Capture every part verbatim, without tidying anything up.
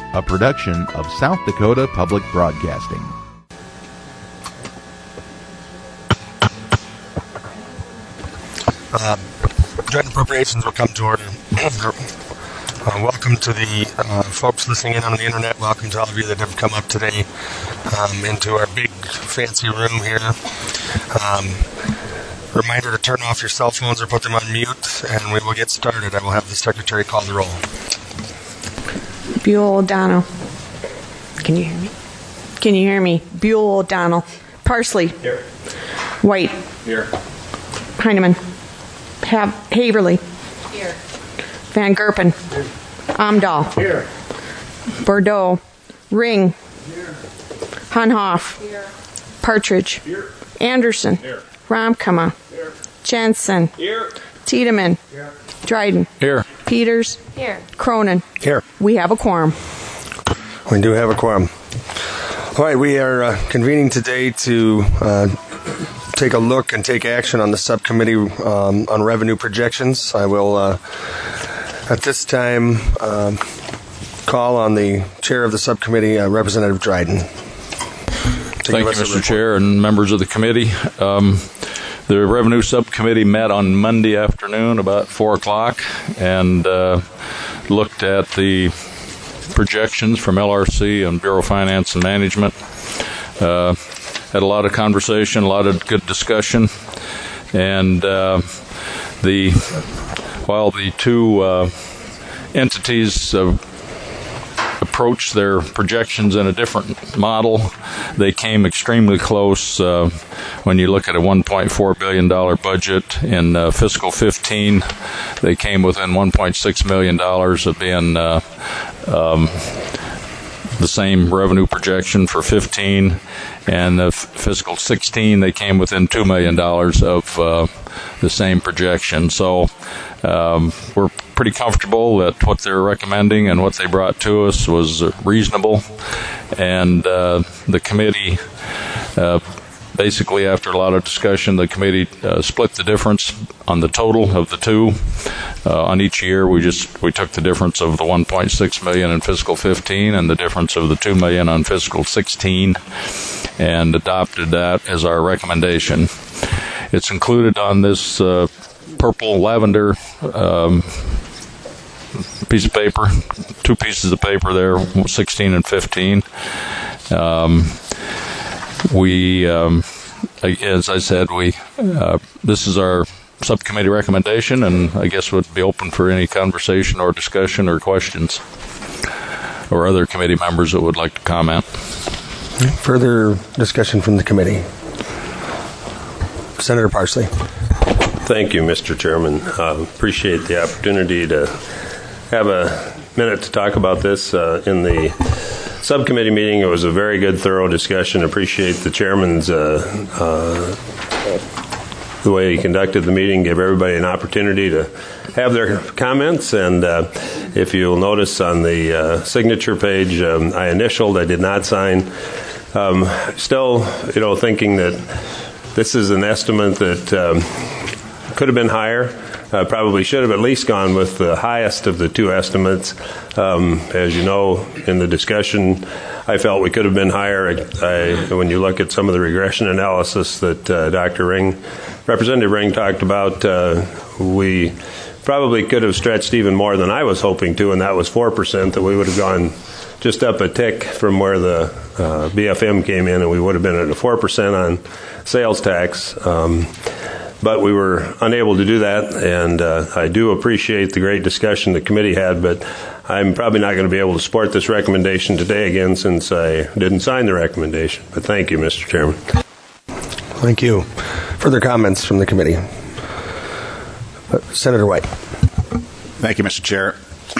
a production of South Dakota Public Broadcasting. Uh, Joint appropriations will come to order. uh, welcome to the uh, folks listening in on the internet. Welcome to all of you that have come up today um, into our big fancy room here. Um, reminder to turn off your cell phones or put them on mute, and we will get started. I will have the secretary call the roll. Buell O'Donnell. Can you hear me? Can you hear me? Buell O'Donnell. Parsley. Here. White. Here. Heineman. Ha- Haverly. Here. Van Gerpen. Here. Amdahl. Here. Bordeaux. Ring. Here. Hanhoff. Here. Partridge. Here. Anderson. Here. Romkema. Here. Jensen. Here. Tiedemann. Here. Dryden. Here. Peters. Here. Cronin. Here. We have a quorum. We do have a quorum. All right, we are uh, convening today to uh, take a look and take action on the subcommittee um, on revenue projections. I will, uh, at this time, um, call on the chair of the subcommittee, uh, Representative Dryden. Thank you, Mister Chair and members of the committee. Um, the Revenue Subcommittee met on Monday afternoon about four o'clock and uh, looked at the projections from L R C and Bureau of Finance and Management. Uh, had a lot of conversation, a lot of good discussion, and uh, the while the two uh, entities uh, approached their projections in a different model, they came extremely close. Uh, when you look at a one point four billion dollars budget in uh, fiscal fifteen, they came within one point six million dollars of being uh, um, the same revenue projection for fifteen, and the f- fiscal sixteen, they came within two million dollars of uh, the same projection. So um, we're pretty comfortable that what they're recommending and what they brought to us was reasonable, and uh, the committee uh, basically, after a lot of discussion, the committee uh, split the difference on the total of the two. Uh, on each year, we just we took the difference of the one point six million in fiscal fifteen and the difference of the two million on fiscal sixteen, and adopted that as our recommendation. It's included on this uh, purple lavender um, piece of paper, two pieces of paper there, sixteen and fifteen. Um, we, um, as I said, we uh, this is our subcommittee recommendation, and I guess would be open for any conversation or discussion or questions, or other committee members that would like to comment. Further discussion from the committee. Senator Parsley. Thank you, Mister Chairman. Uh, appreciate the opportunity to have a minute to talk about this uh, in the subcommittee meeting. It was a very good, thorough discussion. Appreciate the chairman's uh, uh, the way he conducted the meeting, gave everybody an opportunity to have their comments. And uh, if you'll notice on the uh, signature page, um, I initialed, I did not sign. Um, still, you know, thinking that this is an estimate that um, could have been higher. Uh, probably should have at least gone with the highest of the two estimates. Um, as you know, in the discussion, I felt we could have been higher. I, when you look at some of the regression analysis that uh, Doctor Ring, Representative Ring talked about, uh, we probably could have stretched even more than I was hoping to, and that was four percent, that we would have gone just up a tick from where the uh, B F M came in, and we would have been at a four percent on sales tax. Um, But we were unable to do that, and uh, I do appreciate the great discussion the committee had, but I'm probably not going to be able to support this recommendation today again since I didn't sign the recommendation. But thank you, Mister Chairman. Thank you. Further comments from the committee? Uh, Senator White. Thank you, Mister Chair.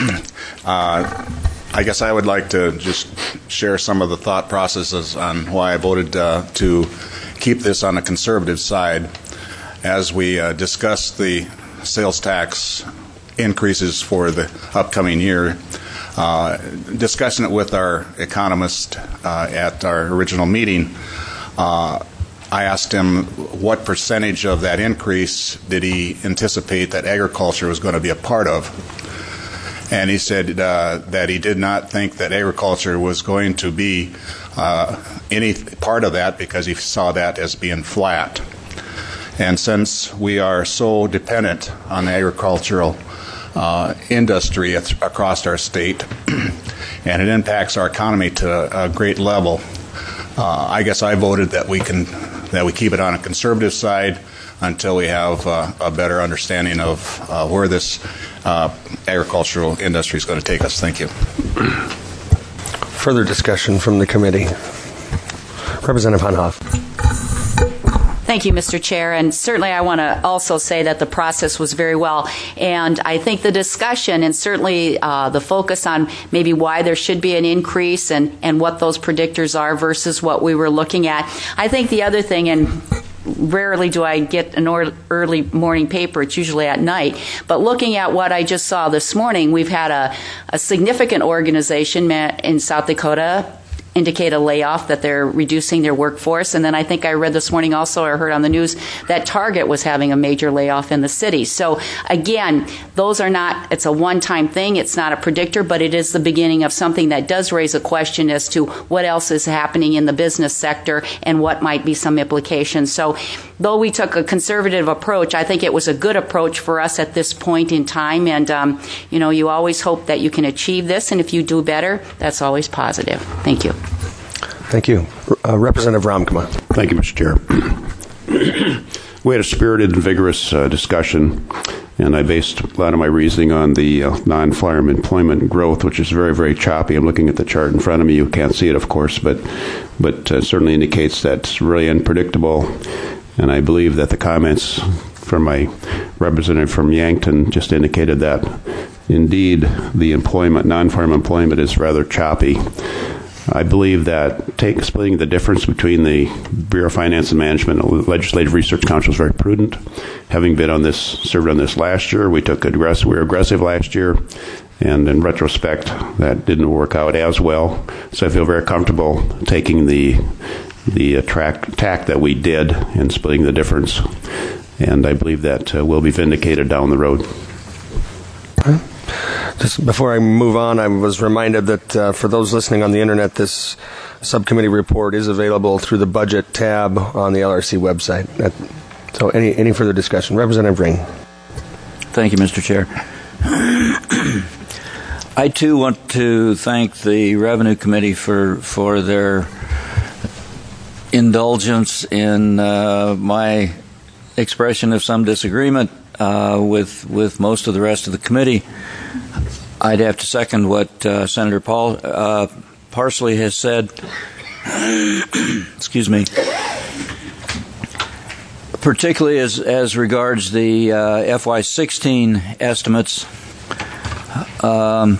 Uh, I guess I would like to just share some of the thought processes on why I voted uh, to keep this on a conservative side. As we uh, discuss the sales tax increases for the upcoming year, uh, discussing it with our economist uh, at our original meeting, uh, I asked him what percentage of that increase did he anticipate that agriculture was going to be a part of. and he said uh, that he did not think that agriculture was going to be uh, any part of that because he saw that as being flat. And since we are so dependent on the agricultural uh, industry across our state, and it impacts our economy to a great level, uh, I guess I voted that we can that we keep it on a conservative side until we have uh, a better understanding of uh, where this uh, agricultural industry is going to take us. Thank you. Further discussion from the committee. Representative Honhoff. Thank you, Mister Chair. And certainly I want to also say that the process was very well. And I think the discussion and certainly uh, the focus on maybe why there should be an increase and, and what those predictors are versus what we were looking at. I think the other thing, and rarely do I get an or- early morning paper, it's usually at night, but looking at what I just saw this morning, we've had a, a significant organization in South Dakota indicate a layoff, that they're reducing their workforce. And then I think I read this morning also, or heard on the news, that Target was having a major layoff in the city. So again, those are not, it's a one-time thing, it's not a predictor, but it is the beginning of something that does raise a question as to what else is happening in the business sector and what might be some implications. So though we took a conservative approach, I think it was a good approach for us at this point in time. And, um, you know, you always hope that you can achieve this, and if you do better, that's always positive. Thank you. Thank you. Uh, Representative Ramkema. Thank you, Mister Chair. We had a spirited and vigorous uh, discussion, and I based a lot of my reasoning on the uh, non-farm employment growth, which is very, very choppy. I'm looking at the chart in front of me. You can't see it, of course, but but uh, certainly indicates that it's really unpredictable. And I believe that the comments from my representative from Yankton just indicated that, indeed, the employment, non-farm employment is rather choppy. I believe that take, splitting the difference between the Bureau of Finance and Management and the Legislative Research Council is very prudent. Having been on this, served on this last year, we took aggressive, we were aggressive last year, and in retrospect, that didn't work out as well. So I feel very comfortable taking the the track, tack that we did and splitting the difference, and I believe that uh, will be vindicated down the road. Okay. Just before I move on, I was reminded that uh, for those listening on the internet, this subcommittee report is available through the budget tab on the L R C website. That, so any, any further discussion? Representative Ring. Thank you, Mister Chair. I, too, want to thank the Revenue Committee for, for their indulgence in uh, my expression of some disagreement uh, with, with most of the rest of the committee. I'd have to second what uh, Senator Paul uh, Parsley has said. Excuse me. Particularly as as regards the uh, F Y sixteen estimates, um,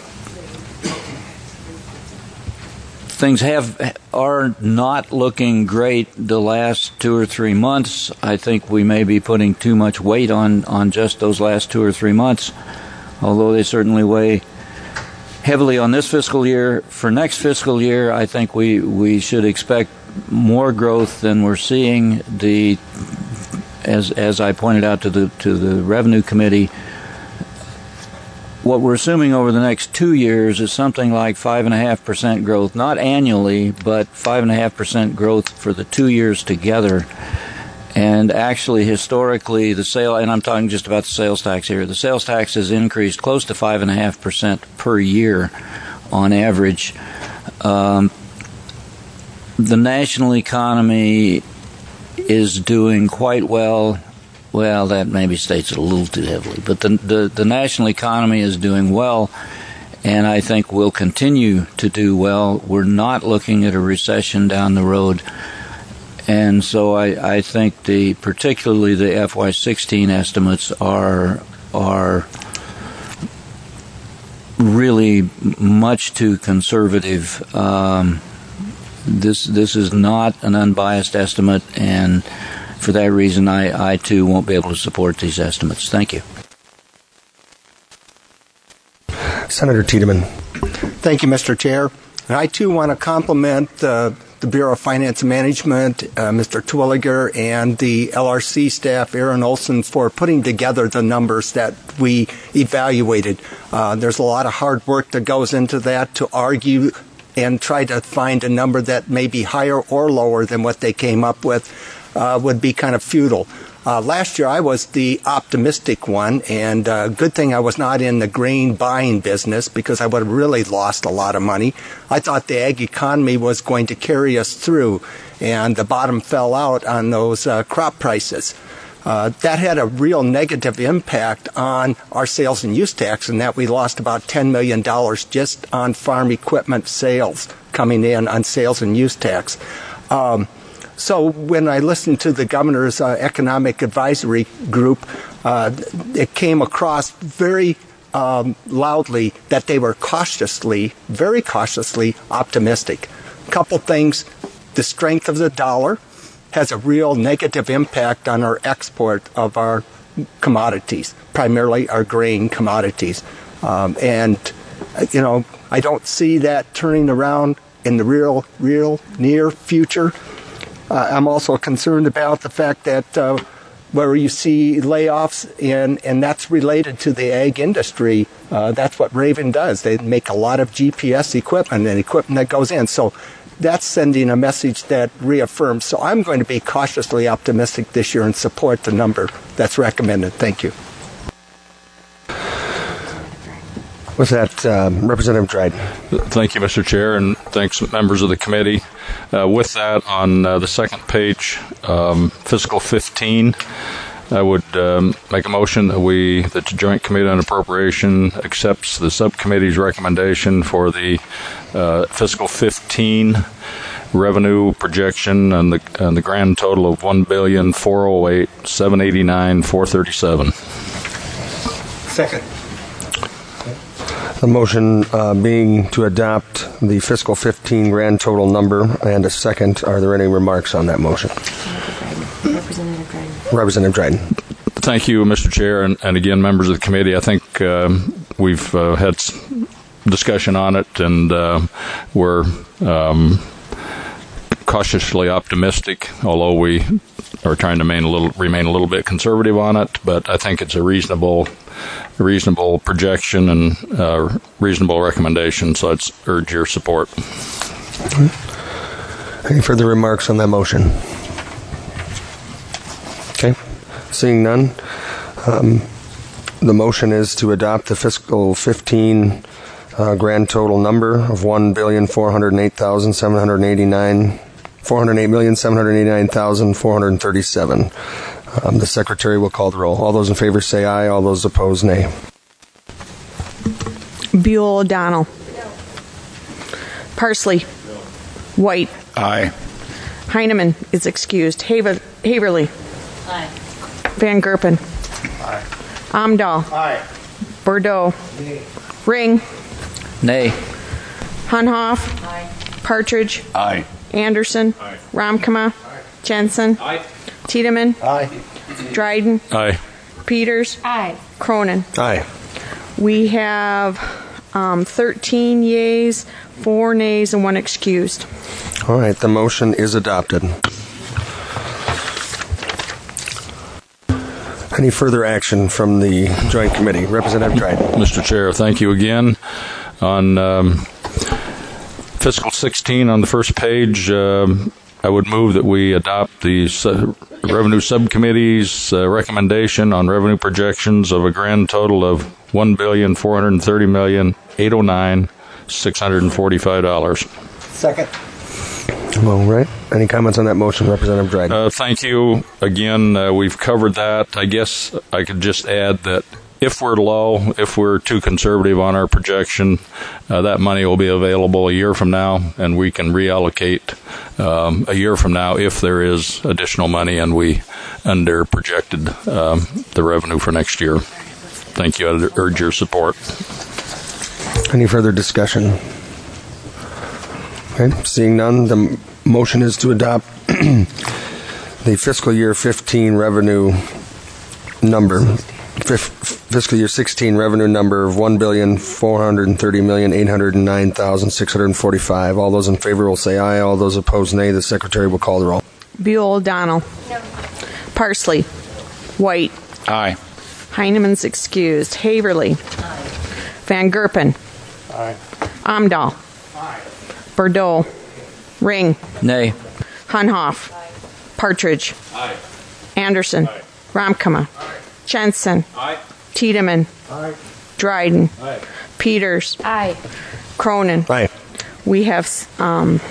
things have are not looking great the last two or three months. I think we may be putting too much weight on, on just those last two or three months, although they certainly weigh heavily on this fiscal year. For next fiscal year, I think we, we should expect more growth than we're seeing. The as as I pointed out to the to the Revenue Committee, what we're assuming over the next two years is something like five and a half percent growth, not annually, but five and a half percent growth for the two years together. And actually, historically, the sale, and I'm talking just about the sales tax here, the sales tax has increased close to five and a half percent per year on average. Um, the national economy is doing quite well. Well, that maybe states it a little too heavily, but the, the, the national economy is doing well, and I think will continue to do well. We're not looking at a recession down the road. And so I, I think the particularly the F Y sixteen estimates are are really much too conservative. Um, this this is not an unbiased estimate, and for that reason, I, I too won't be able to support these estimates. Thank you. Senator Tiedemann. Thank you, Mister Chair. And I too want to compliment uh, the Bureau of Finance and Management, uh, Mister Twilliger, and the L R C staff, Aaron Olson, for putting together the numbers that we evaluated. Uh, there's a lot of hard work that goes into that to argue and try to find a number that may be higher or lower than what they came up with uh, would be kind of futile. Uh, last year I was the optimistic one, and uh, good thing I was not in the grain buying business because I would have really lost a lot of money. I thought the ag economy was going to carry us through, and the bottom fell out on those uh, crop prices. Uh, that had a real negative impact on our sales and use tax, in that we lost about ten million dollars just on farm equipment sales coming in on sales and use tax. Um, So when I listened to the governor's uh, economic advisory group, uh, it came across very um, loudly that they were cautiously, very cautiously optimistic. A couple things. The strength of the dollar has a real negative impact on our export of our commodities, primarily our grain commodities. Um, and, you know, I don't see that turning around in the real, real near future. Uh, I'm also concerned about the fact that uh, where you see layoffs, and, and that's related to the ag industry. Uh, that's what Raven does. They make a lot of G P S equipment and equipment that goes in. So that's sending a message that reaffirms. So I'm going to be cautiously optimistic this year and support the number that's recommended. Thank you. With that, um, Representative Dryden. Thank you, Mister Chair, and thanks, members of the committee. Uh, with that, on uh, the second page, um, fiscal fifteen, I would um, make a motion that we, that the Joint Committee on Appropriation accepts the subcommittee's recommendation for the uh, fiscal fifteen revenue projection and the and the grand total of one billion four hundred eight thousand seven hundred eighty-nine thousand four hundred thirty-seven. Second. The motion uh, being to adopt the fiscal fifteen grand total number, and a second. Are there any remarks on that motion? Representative Dryden. Representative Dryden. Thank you, Mister Chair, and, and again, members of the committee. I think um, we've uh, had s- discussion on it, and uh, we're um, cautiously optimistic, although we are trying to remain a little remain a little bit conservative on it. But I think it's a reasonable. reasonable projection and uh, reasonable recommendation, so I'd urge your support. Any further remarks on that motion? Okay. Seeing none, um, the motion is to adopt the fiscal fifteen uh, grand total number of one billion four hundred eight thousand seven hundred eighty-nine four hundred eight million seven hundred eighty-nine thousand four hundred thirty-seven. Um, the Secretary will call the roll. All those in favor say aye. All those opposed, nay. Buell O'Donnell. No. Parsley. No. White. Aye. Heineman is excused. Haver- Haverly. Aye. Van Gerpen. Aye. Amdahl. Aye. Bordeaux. Nay. Ring. Nay. Hunhoff. Aye. Partridge. Aye. Anderson. Aye. Ramkama. Aye. Jensen. Aye. Tiedemann. Aye. Dryden. Aye. Peters. Aye. Cronin. Aye. We have um, thirteen yeas, four nays, and one excused. All right. The motion is adopted. Any further action from the Joint Committee? Representative Dryden. Mister Chair, thank you again. On um, fiscal sixteen, on the first page, um, I would move that we adopt the su- Revenue Subcommittee's uh, recommendation on revenue projections of a grand total of one billion four hundred thirty million eight hundred nine thousand six hundred forty-five dollars. Second. All right. Any comments on that motion, Representative Dryden? Uh, thank you. Again, uh, we've covered that. I guess I could just add that if we're low, if we're too conservative on our projection, uh, that money will be available a year from now, and we can reallocate um, a year from now if there is additional money and we under projected um, the revenue for next year. Thank you. I urge your support. Any further discussion? Okay. Seeing none, the motion is to adopt the fiscal year fifteen revenue number fiscal year sixteen revenue number of one billion four hundred thirty million eight hundred nine thousand six hundred forty-five. All those in favor will say aye. All those opposed, nay. The Secretary will call the roll. Buell O'Donnell. No. Parsley. White. Aye. Heinemann's excused. Haverly. Aye. Van Gerpen. Aye. Amdahl. Aye. Bordeaux. Ring. Nay. Hunhoff. Aye. Partridge. Aye. Anderson. Aye. Ramkama. Aye. Jensen. Aye. Tiedemann. Aye. Dryden. Aye. Peters. Aye. Cronin. Aye. We have um,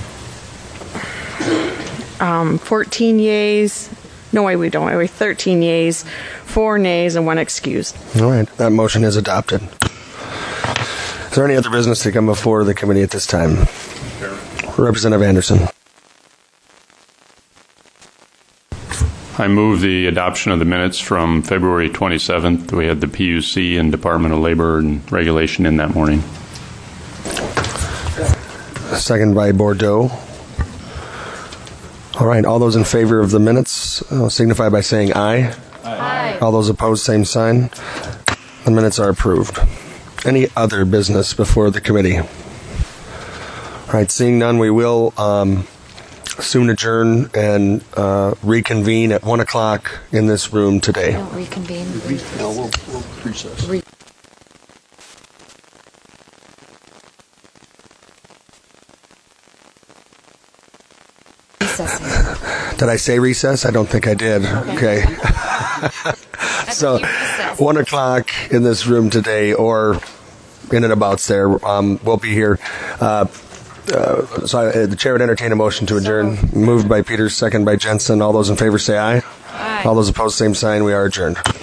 um, fourteen yeas. No, wait, we don't. We have thirteen yeas, four nays, and one excused. All right. That motion is adopted. Is there any other business to come before the committee at this time? Representative Anderson. I move the adoption of the minutes from February twenty-seventh. We had the P U C and Department of Labor and Regulation in that morning. Second by Bordeaux. All right. All those in favor of the minutes uh, signify by saying aye. Aye. All those opposed, same sign. The minutes are approved. Any other business before the committee? All right. Seeing none, we will um, soon adjourn and uh, reconvene at one o'clock in this room today. Don't reconvene. No, we'll, we'll recess. Re- Recessing. Did I say recess? I don't think I did. Okay. So, one o'clock in this room today, or in and abouts there. Um, we'll be here. Uh, uh, so, I, the chair would entertain a motion to adjourn. Moved by Peters, second by Jensen. All those in favor say aye. Aye. All those opposed, same sign. We are adjourned.